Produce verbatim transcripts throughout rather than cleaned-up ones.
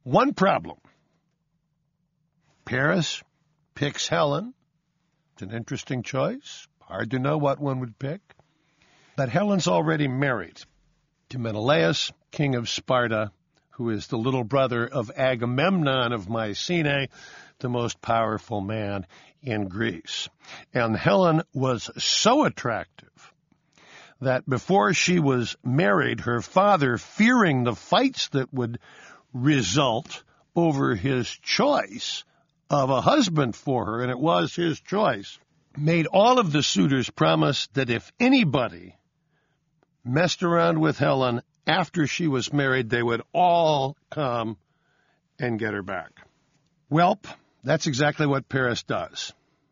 One problem. Paris picks Helen. It's an interesting choice. Hard to know what one would pick. But Helen's already married to Menelaus, king of Sparta, who is the little brother of Agamemnon of Mycenae, the most powerful man in Greece. And Helen was so attractive that before she was married, her father, fearing the fights that would result over his choice of a husband for her, and it was his choice, made all of the suitors promise that if anybody messed around with Helen after she was married, they would all come and get her back. Welp, that's exactly what Paris does.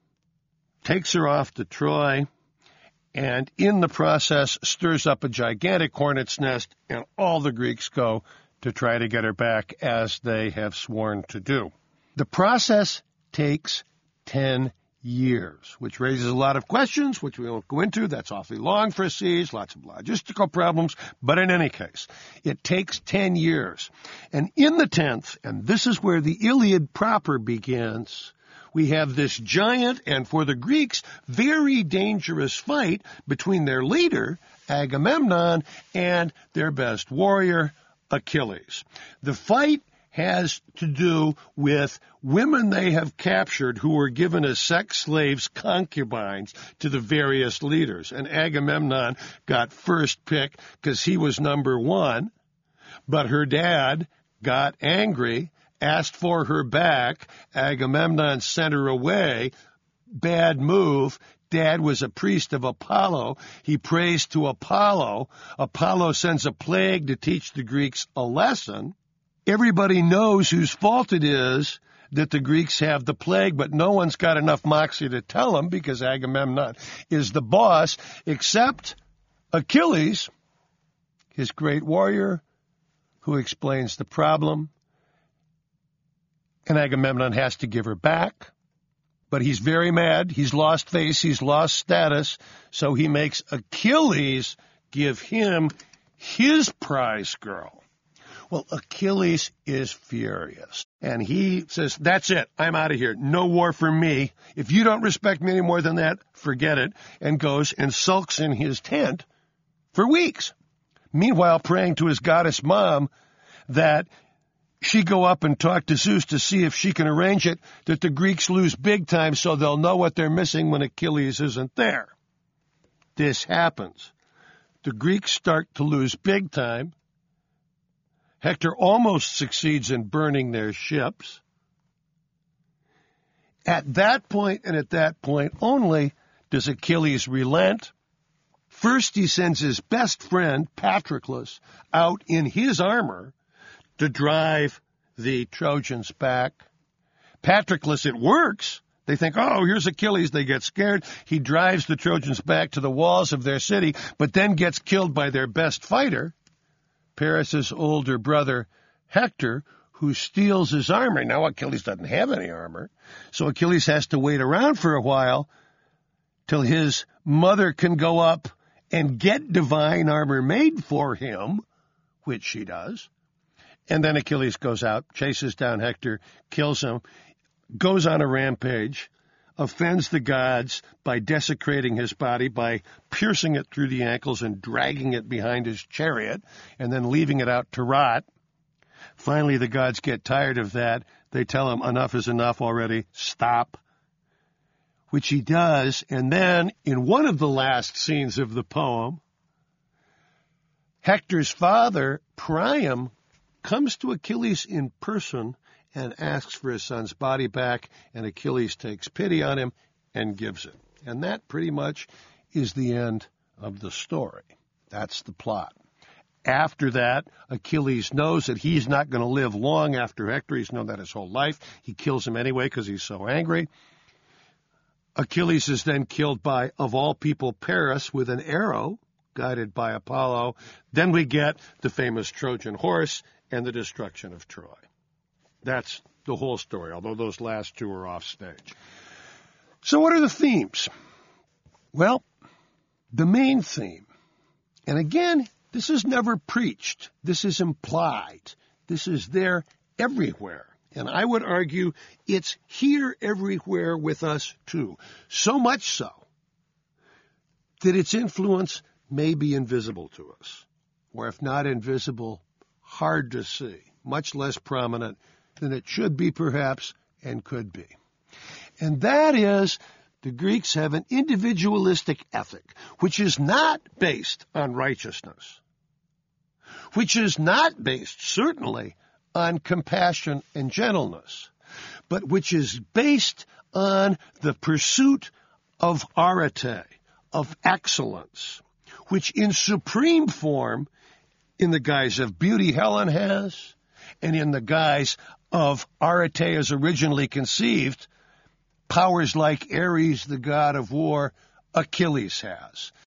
Takes her off to Troy, and in the process stirs up a gigantic hornet's nest, and all the Greeks go to try to get her back, as they have sworn to do. The process takes ten years, which raises a lot of questions, which we won't go into. That's awfully long for a siege, lots of logistical problems. But in any case, it takes ten years. And in the tenth, and this is where the Iliad proper begins, we have this giant and, for the Greeks, very dangerous fight between their leader, Agamemnon, and their best warrior, Achilles. The fight has to do with women they have captured who were given as sex slaves, concubines, to the various leaders. And Agamemnon got first pick because he was number one, but her dad got angry, asked for her back. Agamemnon sent her away. Bad move. Dad was a priest of Apollo. He prays to Apollo. Apollo sends a plague to teach the Greeks a lesson. Everybody knows whose fault it is that the Greeks have the plague, but no one's got enough moxie to tell them because Agamemnon is the boss, except Achilles, his great warrior, who explains the problem. And Agamemnon has to give her back. But he's very mad. He's lost face. He's lost status. So he makes Achilles give him his prize girl. Well, Achilles is furious. And he says, that's it. I'm out of here. No war for me. If you don't respect me any more than that, forget it. And goes and sulks in his tent for weeks. Meanwhile, praying to his goddess mom that she go up and talk to Zeus to see if she can arrange it, that the Greeks lose big time so they'll know what they're missing when Achilles isn't there. This happens. The Greeks start to lose big time. Hector almost succeeds in burning their ships. At that point, and at that point only, does Achilles relent. First, he sends his best friend, Patroclus, out in his armor to drive the Trojans back. Patroclus, it works. They think, oh, here's Achilles. They get scared. He drives the Trojans back to the walls of their city, but then gets killed by their best fighter, Paris's older brother, Hector, who steals his armor. Now Achilles doesn't have any armor, so Achilles has to wait around for a while till his mother can go up and get divine armor made for him, which she does. And then Achilles goes out, chases down Hector, kills him, goes on a rampage, offends the gods by desecrating his body, by piercing it through the ankles and dragging it behind his chariot, and then leaving it out to rot. Finally, the gods get tired of that. They tell him, enough is enough already, stop. Which he does, and then in one of the last scenes of the poem, Hector's father, Priam, comes to Achilles in person and asks for his son's body back, and Achilles takes pity on him and gives it. And that pretty much is the end of the story. That's the plot. After that, Achilles knows that he's not going to live long after Hector. He's known that his whole life. He kills him anyway because he's so angry. Achilles is then killed by, of all people, Paris with an arrow, guided by Apollo. Then we get the famous Trojan horse and the destruction of Troy. That's the whole story, although those last two are off stage. So what are the themes? Well, the main theme, and again, this is never preached. This is implied. This is there everywhere. And I would argue it's here everywhere with us too. So much so that its influence may be invisible to us, or if not invisible, hard to see, much less prominent than it should be perhaps and could be. And that is, the Greeks have an individualistic ethic, which is not based on righteousness, which is not based, certainly, on compassion and gentleness, but which is based on the pursuit of arete, of excellence, which in supreme form, in the guise of beauty Helen has, and in the guise of arete as originally conceived, powers like Ares, the god of war, Achilles has.